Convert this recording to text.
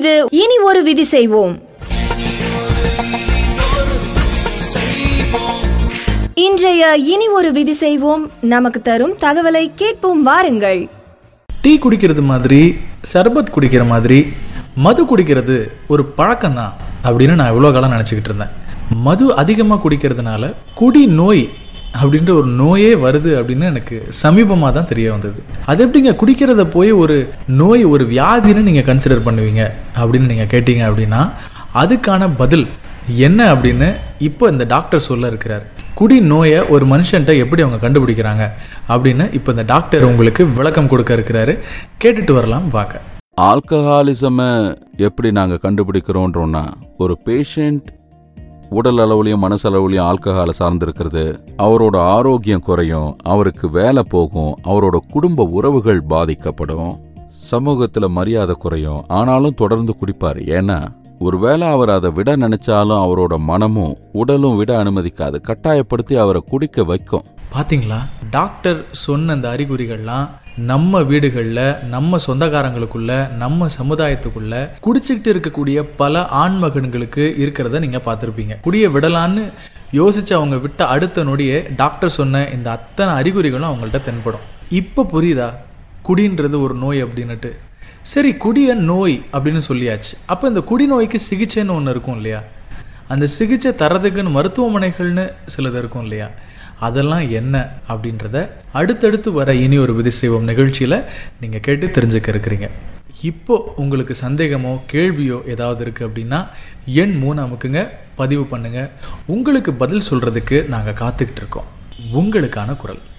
இது இனி ஒரு விதி செய்வோம். இன்றைய இனி ஒரு விதி செய்வோம் நமக்கு தரும் தகவலை கேட்போம் வாருங்கள். டீ குடிக்கிறது மாதிரி, சர்பத் குடிக்கிற மாதிரி மது குடிக்கிறது ஒரு பழக்கம்தான் அப்படின்னு நான் இவ்வளோ காலம் நினச்சிக்கிட்டு இருந்தேன். மது அதிகமாக குடிக்கிறதுனால குடி நோய் அப்படின்ற ஒரு நோயே வருது அப்படின்னு எனக்கு சமீபமாக தான் தெரிய வந்தது. அது எப்படிங்க குடிக்கிறத போய் ஒரு நோய், ஒரு வியாதின்னு நீங்கள் கன்சிடர் பண்ணுவீங்க அப்படின்னு நீங்கள் கேட்டீங்க அப்படின்னா அதுக்கான பதில் என்ன அப்படின்னு இப்போ இந்த டாக்டர் சொல்ல இருக்கிறார். குடி நோயை ஒரு மனுஷன்ட்ட எப்படி அவங்க கண்டுபிடிக்கிறாங்க அப்படின்னு இப்போ இந்த டாக்டர் உங்களுக்கு விளக்கம் கொடுக்க இருக்கிறாரு. கேட்டுட்டு வரலாம் வாங்க. ஆல்கஹாலிசமை எப்படி நாங்கள் கண்டுபிடிக்கிறோன்றோன்னா, ஒரு பேஷண்ட் உடல் அளவுலையும் மனசளவுலையும் ஆல்கஹாலை சார்ந்திருக்கிறது, அவரோட ஆரோக்கியம் குறையும், அவருக்கு வேலை போகும், அவரோட குடும்ப உறவுகள் பாதிக்கப்படும், சமூகத்துல மரியாதை குறையும். ஆனாலும் தொடர்ந்து குடிப்பாரு. ஏன்னா ஒருவேளை அவர் அதை விட நினைச்சாலும் அவரோட மனமும் உடலும் விட அனுமதிக்காது, கட்டாயப்படுத்தி அவரை குடிக்க வைக்கும். பாத்தீங்களா, டாக்டர் சொன்ன அந்த அறிகுறிகள்லாம் நம்ம வீடுகள்ல, நம்ம சொந்தக்காரங்களுக்குள்ள, நம்ம சமுதாயத்துக்குள்ள குடிச்சுக்கிட்டு இருக்கக்கூடிய பல ஆண்மகன்களுக்கு இருக்கிறத நீங்க பார்த்திருப்பீங்க. குடிய விடலான்னு யோசிச்சு அவங்க விட்ட அடுத்த நொடியே டாக்டர் சொன்ன இந்த அத்தனை அறிகுறிகளும் அவங்கள்ட்ட தென்படும். இப்ப புரியுதா குடின்றது ஒரு நோய் அப்படின்னுட்டு? சரி, குடிய நோய் அப்படின்னு சொல்லியாச்சு. அப்ப இந்த குடி நோய்க்கு சிகிச்சைன்னு ஒன்று இருக்கும் இல்லையா? அந்த சிகிச்சை தரதுக்குன்னு மருத்துவமனைகள்னு சிலது இருக்கும் இல்லையா? அதெல்லாம் என்ன அப்படின்றத அடுத்தடுத்து வர இனி ஒரு விதி செய்வோம் நிகழ்ச்சியில் நீங்கள் கேட்டு தெரிஞ்சுக்க இருக்கிறீங்க. இப்போ உங்களுக்கு சந்தேகமோ கேள்வியோ ஏதாவது இருக்குது அப்படின்னா எண் 3 அமுக்குங்க, பதிவு பண்ணுங்க. உங்களுக்கு பதில் சொல்கிறதுக்கு நாங்கள் காத்துக்கிட்டு இருக்கோம். உங்களுக்கான குரல்.